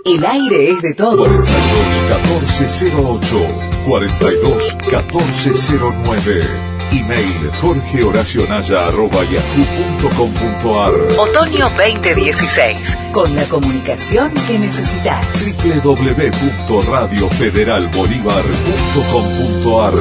El aire es de todo. 42 1408 42 1409. Email jorgehoracionaya@yahoo.com.ar. Otoño 2016. Con la comunicación que necesitas. www.radiofederalbolivar.com.ar.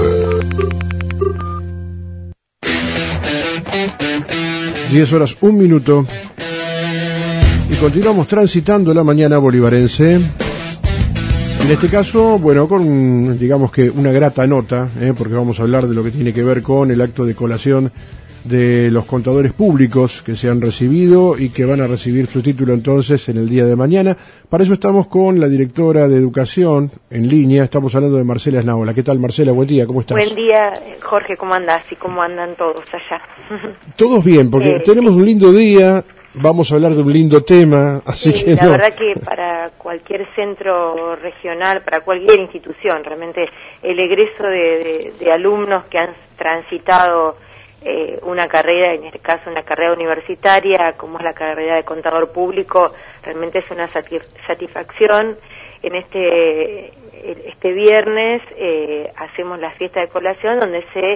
10:01. Y continuamos transitando la mañana bolivarense. En este caso, bueno, con, digamos que una grata nota, porque vamos a hablar de lo que tiene que ver con el acto de colación de los contadores públicos que se han recibido y que van a recibir su título entonces en el día de mañana. Para eso estamos con la directora de Educación en línea, estamos hablando de Marcela Esnaola. ¿Qué tal, Marcela? Buen día, ¿cómo estás? Buen día, Jorge, ¿cómo andás y cómo andan todos allá? Todos bien, porque tenemos un lindo día. Vamos a hablar de un lindo tema, así que la verdad que para cualquier centro regional, para cualquier institución, realmente el egreso de alumnos que han transitado una carrera, en este caso una carrera universitaria, como es la carrera de contador público, realmente es una satisfacción. En este viernes hacemos la fiesta de colación, donde se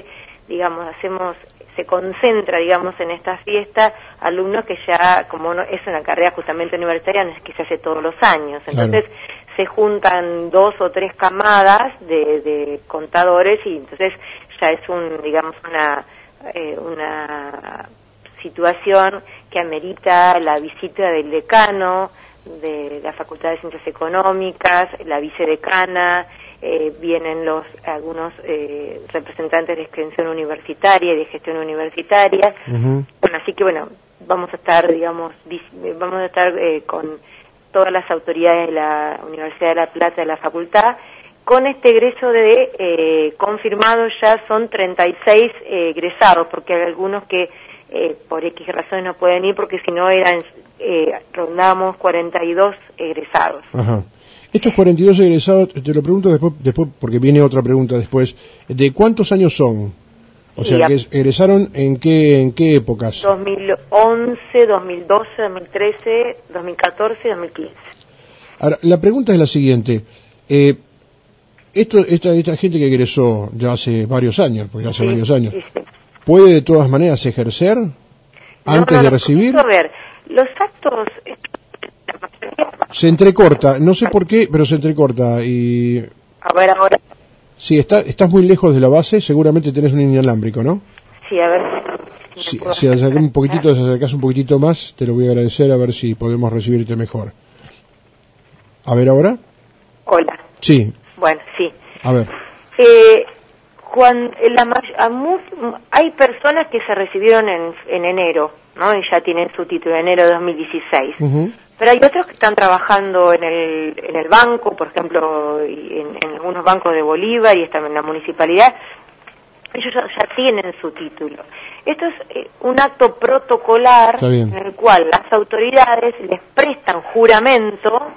concentra, digamos, en esta fiesta alumnos que ya, como no, es una carrera justamente universitaria, no es que se hace todos los años, entonces se juntan 2 o 3 camadas de contadores y entonces ya es una situación que amerita la visita del decano de la Facultad de Ciencias Económicas, la vicedecana, vienen algunos representantes de extensión universitaria y de gestión universitaria. Bueno, así que bueno, vamos a estar con todas las autoridades de la Universidad de La Plata, de la facultad, con este egreso confirmado. Ya son 36 egresados, porque hay algunos que por X razones no pueden ir, porque si no rondábamos 42 egresados. Ajá. Estos 42 egresados, te lo pregunto después porque viene otra pregunta después, ¿de cuántos años son? O sea, que egresaron ¿en qué épocas? 2011, 2012, 2013, 2014 y 2015. Ahora, la pregunta es la siguiente. Esta gente que egresó ya hace varios años, ¿puede de todas maneras ejercer antes de recibir? A ver, los actos... Se entrecorta, no sé por qué, pero se entrecorta y... A ver, ahora... Sí, estás muy lejos de la base, seguramente tenés un inalámbrico, ¿no? Sí, a ver... Si acercás un poquitito más, te lo voy a agradecer, a ver si podemos recibirte mejor. A ver, ¿ahora? Hola. Sí. Bueno, sí. A ver. Hay personas que se recibieron en enero, ¿no? Y ya tienen su título, enero de 2016. Pero hay otros que están trabajando en el banco, por ejemplo, en algunos bancos de Bolívar y están en la municipalidad. Ellos ya tienen su título. Esto es un acto protocolar en el cual las autoridades les prestan juramento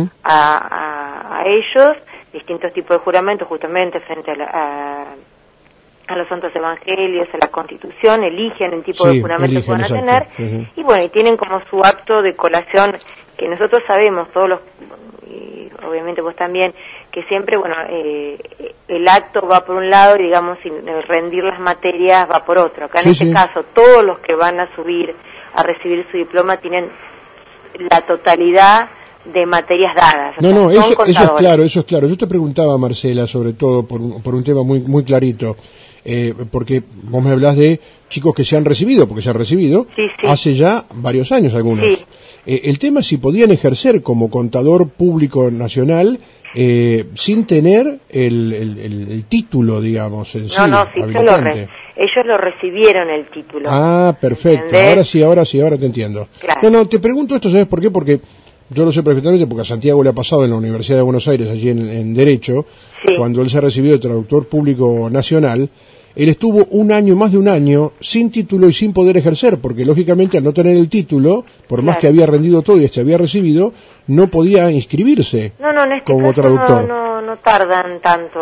a ellos, distintos tipos de juramentos, justamente frente a los santos evangelios, a la Constitución, eligen el tipo de juramento que van a tener, y bueno, y tienen como su acto de colación, que nosotros sabemos, y obviamente vos también, que siempre, bueno, el acto va por un lado y, digamos, rendir las materias va por otro. Acá en este caso, todos los que van a recibir su diploma tienen la totalidad de materias dadas. No, eso es claro. Yo te preguntaba, Marcela, sobre todo por un tema muy, muy clarito. Porque vos me hablás de chicos que se han recibido, porque se han recibido hace ya varios años algunos. El tema es si podían ejercer como contador público nacional sin tener el título, digamos, en sí. Ellos lo recibieron el título. Ah, perfecto. ¿Entendés? Ahora te entiendo. Claro. No, te pregunto esto, ¿sabes por qué? Porque yo lo sé perfectamente, porque a Santiago le ha pasado en la Universidad de Buenos Aires, allí en Derecho, cuando él se recibió de traductor público nacional. Él estuvo más de un año sin título y sin poder ejercer, porque lógicamente al no tener el título, por más que había rendido todo y se había recibido, no podía inscribirse como traductor. No tardan tanto,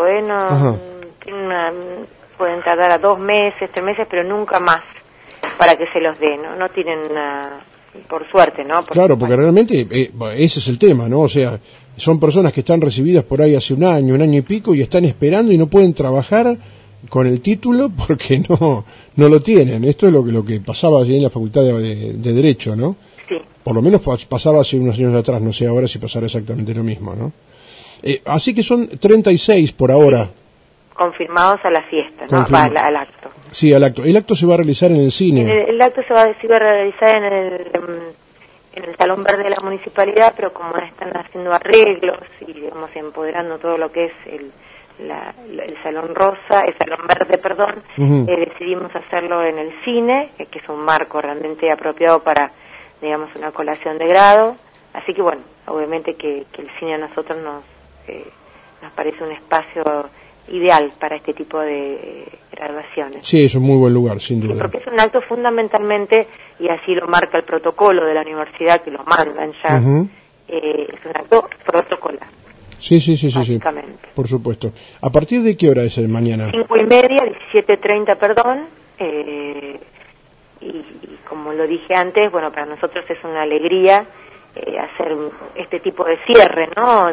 pueden tardar a 2 meses, 3 meses, pero nunca más para que se los den, no tienen por suerte, ¿no? Claro, porque realmente ese es el tema, ¿no? O sea, son personas que están recibidas por ahí hace un año y pico y están esperando y no pueden trabajar con el título porque no lo tienen. Esto es lo que pasaba allí en la Facultad de Derecho, ¿no? Sí. Por lo menos pasaba hace unos años atrás, no sé ahora si pasará exactamente lo mismo, ¿no? Así que son 36 por ahora. Sí. Confirmados a la fiesta, ¿no? Al acto. Sí, al acto. El acto se va a realizar en el cine. El acto se va a realizar en el Salón Verde de la Municipalidad, pero como están haciendo arreglos y, digamos, empoderando todo lo que es el Salón Rosa, el Salón Verde, perdón, decidimos hacerlo en el cine, que es un marco realmente apropiado para, digamos, una colación de grado. Así que, bueno, obviamente que el cine a nosotros nos parece un espacio ideal para este tipo de graduaciones. Sí, es un muy buen lugar, sin duda. Sí, porque es un acto fundamentalmente, y así lo marca el protocolo de la universidad, que lo mandan ya, es un acto protocolar. Sí, básicamente. Sí, por supuesto. ¿A partir de qué hora es el mañana? 5:30, 17:30, perdón, y como lo dije antes, bueno, para nosotros es una alegría hacer este tipo de cierre, ¿no?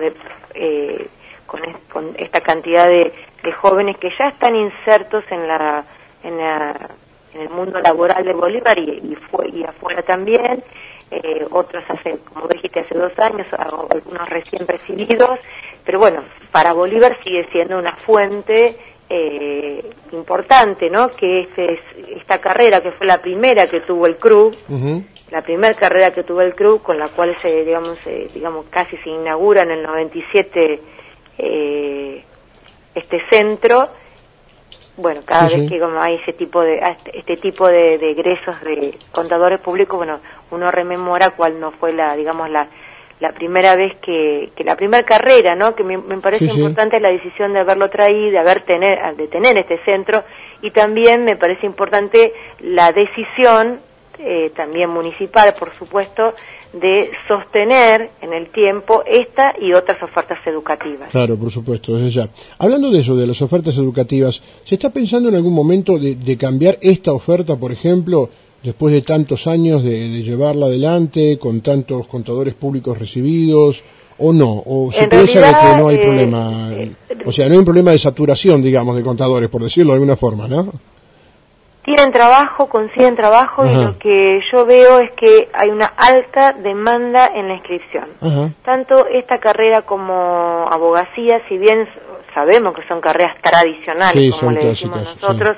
Con esta cantidad de jóvenes que ya están insertos en el mundo laboral de Bolívar y afuera también, otros como dijiste, hace 2 años, algunos recién recibidos, pero bueno, para Bolívar sigue siendo una fuente importante, ¿no? Que esta carrera que fue la primera que tuvo el CRU, la primera carrera que tuvo el CRU, con la cual digamos casi se inaugura en el 97 este centro. Bueno, cada vez que como hay este tipo de egresos de contadores públicos, bueno, uno rememora cuál no fue la primera vez que la primera carrera, ¿no? Que me parece importante la decisión de haberlo traído, de tener este centro, y también me parece importante la decisión también municipal, por supuesto, de sostener en el tiempo esta y otras ofertas educativas. Claro, por supuesto, desde ya. Hablando de eso, de las ofertas educativas, ¿se está pensando en algún momento de cambiar esta oferta, por ejemplo, después de tantos años de llevarla adelante, con tantos contadores públicos recibidos, o no? ¿O se piensa de que no hay problema? O sea, no hay un problema de saturación, digamos, de contadores, por decirlo de alguna forma, ¿no? Tienen trabajo, consiguen trabajo. Ajá. Y lo que yo veo es que hay una alta demanda en la inscripción. Ajá. Tanto esta carrera como abogacía, si bien sabemos que son carreras tradicionales, como le decimos nosotros,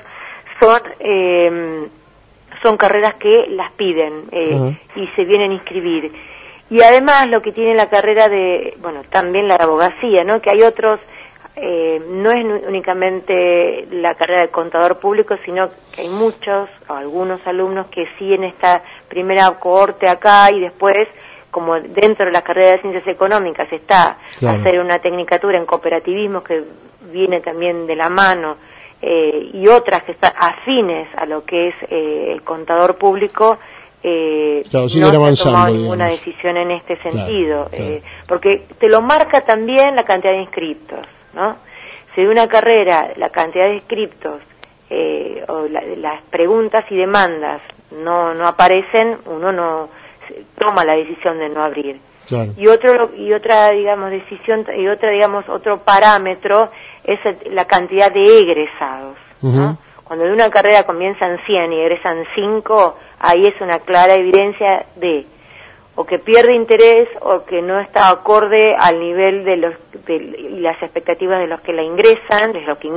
son carreras que las piden y se vienen a inscribir. Y además lo que tiene la carrera también la de abogacía, ¿no? Que hay otros... no es únicamente la carrera de contador público, sino que hay algunos alumnos que siguen esta primera cohorte acá y después, como dentro de la carrera de Ciencias Económicas está hacer una tecnicatura en cooperativismo que viene también de la mano, y otras que están afines a lo que es el contador público, no se ha tomado ninguna decisión en este sentido, porque te lo marca también la cantidad de inscriptos, ¿no? Si de una carrera la cantidad de inscriptos o las preguntas y demandas no aparecen, uno no toma la decisión de no abrir. Claro. Y otra otro parámetro es la cantidad de egresados, ¿no? Cuando de una carrera comienzan 100 y egresan 5, ahí es una clara evidencia de o que pierde interés o que no está acorde al nivel y las expectativas de los que ingresan,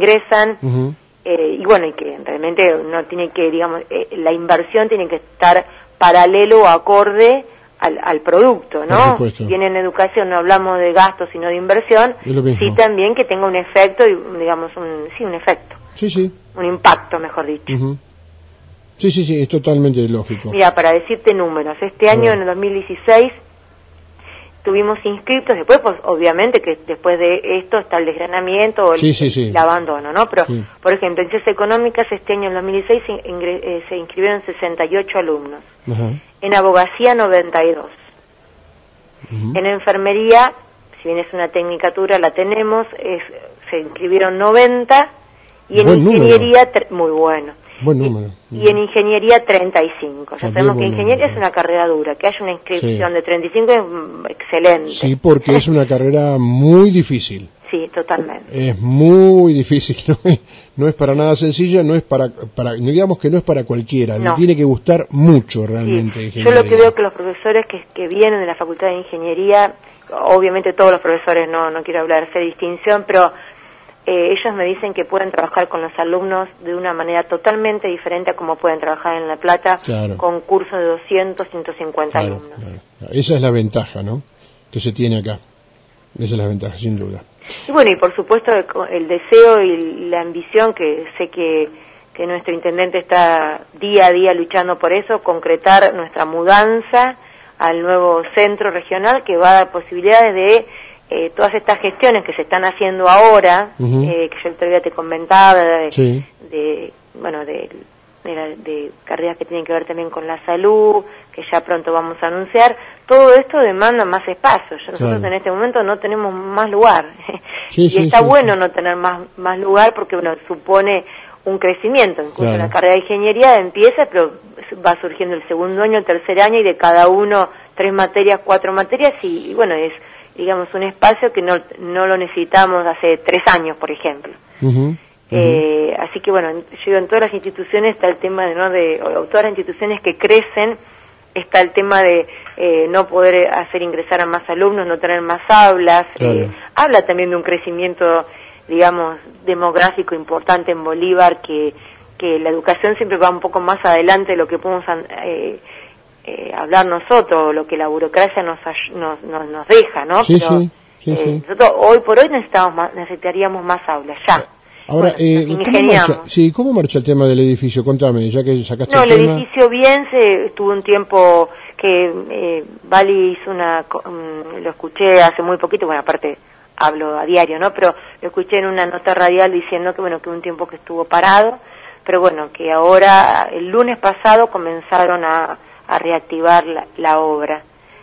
y bueno, y que realmente uno tiene que, la inversión tiene que estar paralelo o acorde al producto, ¿no? Si bien en educación no hablamos de gastos sino de inversión, sí también que tenga un efecto, un efecto. Sí. Un impacto, mejor dicho. Sí, es totalmente lógico. Mira, para decirte números, este año, en el 2016, tuvimos inscriptos, después, pues, obviamente, que después de esto está el desgranamiento o el abandono, ¿no? Pero, por ejemplo, en Ciencias Económicas, este año, en 2016, se inscribieron 68 alumnos. En abogacía, 92. En enfermería, si bien es una tecnicatura, la tenemos, se inscribieron 90, y en ingeniería, muy bueno. buen número. Y en ingeniería 35. Ya sabemos que ingeniería es una carrera dura, que haya una inscripción de 35 es excelente. Sí, porque es una carrera muy difícil. Sí, totalmente. Es muy difícil, no es para nada sencilla, no es para digamos que no es para cualquiera, le tiene que gustar mucho realmente. Sí. Yo lo que veo que los profesores que vienen de la Facultad de Ingeniería, obviamente todos los profesores, no quiero hablar de distinción, pero ellos me dicen que pueden trabajar con los alumnos de una manera totalmente diferente a como pueden trabajar en La Plata, con cursos de 200, 150 alumnos. Claro. Esa es la ventaja, ¿no?, que se tiene acá. Esa es la ventaja, sin duda. Y bueno, y por supuesto el deseo y la ambición, que sé que nuestro intendente está día a día luchando por eso, concretar nuestra mudanza al nuevo centro regional, que va a dar posibilidades de todas estas gestiones que se están haciendo ahora, que yo el otro día te comentaba, de carreras que tienen que ver también con la salud, que ya pronto vamos a anunciar. Todo esto demanda más espacio. Nosotros en este momento no tenemos más lugar. Y está bueno no tener más lugar, porque supone un crecimiento. Incluso la carrera de ingeniería empieza, pero va surgiendo el segundo año, el tercer año, y de cada uno 3 materias, 4 materias, y bueno, es, digamos, un espacio que no lo necesitamos hace 3 años, por ejemplo. Así que bueno, yo digo, en todas las instituciones está el tema o todas las instituciones que crecen, está el tema de no poder hacer ingresar a más alumnos, no tener más aulas. Habla también de un crecimiento, digamos, demográfico importante en Bolívar, que la educación siempre va un poco más adelante de lo que podemos hablar nosotros, lo que la burocracia nos deja, ¿no? Nosotros hoy por hoy necesitaríamos más aulas, ya. Ahora, ¿cómo marcha el tema del edificio? Contame, ya que sacaste el tema. El edificio bien, tuvo un tiempo que Bali hizo lo escuché hace muy poquito, bueno, aparte hablo a diario, ¿no? Pero lo escuché en una nota radial diciendo que un tiempo que estuvo parado, pero bueno, que ahora, el lunes pasado, comenzaron a reactivar la obra.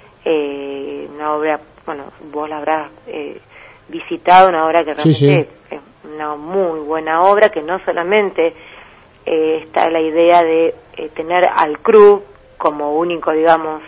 Una obra, bueno, vos la habrás visitado, una obra que realmente es una muy buena obra, que no solamente está la idea de tener al CRUB como único, digamos,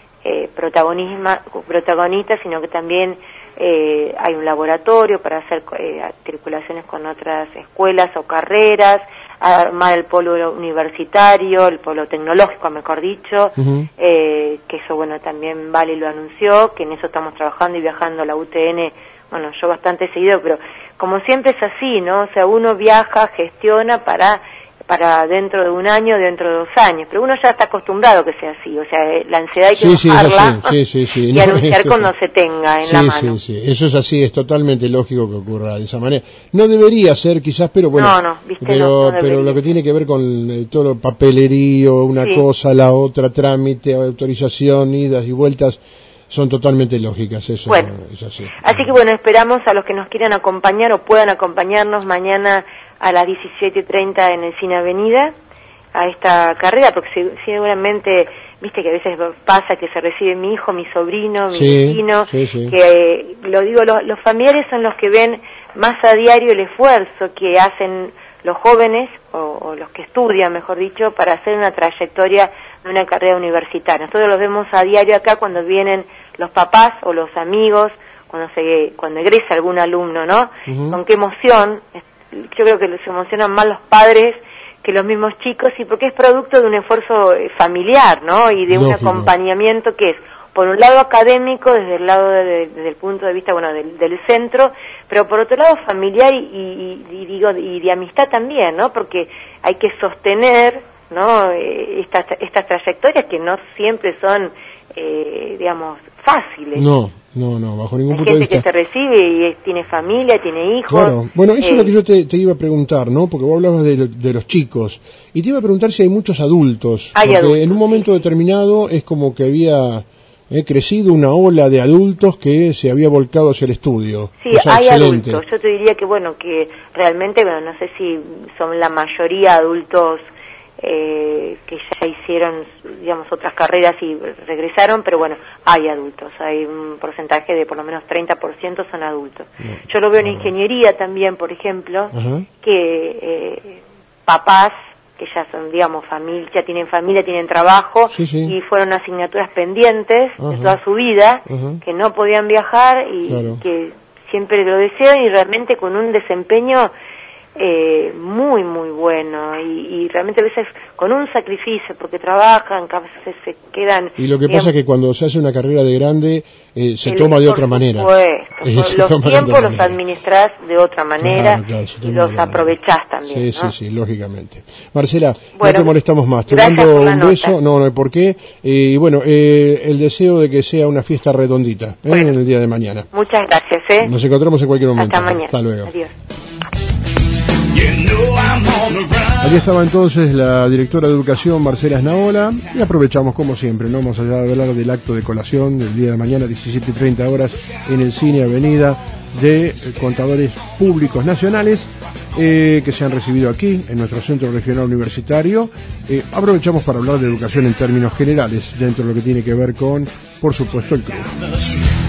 protagonista, sino que también hay un laboratorio para hacer articulaciones con otras escuelas o carreras, armar el polo universitario, el polo tecnológico, mejor dicho, que eso, bueno, también Vale lo anunció, que en eso estamos trabajando y viajando a la UTN, bueno, yo bastante seguido, pero como siempre es así, ¿no? O sea, uno viaja, gestiona para dentro de un año, dentro de 2 años, pero uno ya está acostumbrado a que sea así, o sea, la ansiedad hay que bajarla y anunciar cuando se tenga en la mano. Eso es así, es totalmente lógico que ocurra de esa manera. No debería ser quizás, pero bueno, pero lo que tiene que ver con todo el papelerío, una cosa, la otra, trámite, autorización, idas y vueltas, son totalmente lógicas, eso es así. Así que bueno, esperamos a los que nos quieran acompañar o puedan acompañarnos mañana a las 17:30 en el Cine Avenida a esta carrera, porque seguramente, viste que a veces pasa que se recibe mi hijo, mi sobrino, mi vecino, que los familiares son los que ven más a diario el esfuerzo que hacen los jóvenes o los que estudian, mejor dicho, para hacer una trayectoria de una carrera universitaria. Nosotros los vemos a diario acá cuando vienen los papás o los amigos, cuando egresa algún alumno, ¿no? Con qué emoción. Yo creo que se emocionan más los padres que los mismos chicos, y porque es producto de un esfuerzo familiar, ¿no? Y de un acompañamiento que es, por un lado académico, desde el lado desde el punto de vista, bueno, del centro, pero por otro lado familiar y de amistad también, ¿no? Porque hay que sostener, ¿no? Estas trayectorias que no siempre son, digamos, fáciles. No, bajo ningún punto de vista. Hay gente que se recibe y tiene familia, tiene hijos. Claro, bueno, eso es lo que yo te iba a preguntar, ¿no? Porque vos hablabas de los chicos, y te iba a preguntar si hay muchos adultos. Porque en un momento determinado es como que había crecido una ola de adultos que se había volcado hacia el estudio. Sí, hay adultos. Yo te diría que, bueno, que realmente, bueno, no sé si son la mayoría adultos que ya hicieron, digamos, otras carreras y regresaron, pero bueno, hay adultos, hay un porcentaje de por lo menos 30% son adultos. Yo lo veo en ingeniería también, por ejemplo, que papás que ya son, digamos, ya tienen familia, tienen trabajo, sí, sí. y fueron asignaturas pendientes Ajá. de toda su vida, Ajá. que no podían viajar y Claro. que siempre lo desean, y realmente con un desempeño muy, muy bueno, y realmente a veces con un sacrificio, porque trabajan, a veces se quedan... Y lo que digamos, pasa es que cuando se hace una carrera de grande, se el- toma de por otra manera. supuesto, Se los toma de tiempos otra los manera. administrás de otra manera, Claro, claro, se y toma de los otra manera. aprovechás también, Sí, ¿no? sí, sí, lógicamente. Marcela, Bueno, no te molestamos más. Te gracias mando por la un nota. beso. No hay por qué. Y bueno, el deseo de que sea una fiesta redondita Bueno. en el día de mañana. Muchas gracias, Nos encontramos en cualquier momento. Hasta mañana. Hasta luego. Adiós. Allí estaba entonces la directora de Educación, Marcela Snaola, y aprovechamos como siempre, no más allá de hablar del acto de colación del día de mañana, 17:30 horas, en el Cine Avenida de Contadores Públicos Nacionales, que se han recibido aquí, en nuestro Centro Regional Universitario. Aprovechamos para hablar de educación en términos generales, dentro de lo que tiene que ver con, por supuesto, el CRUB.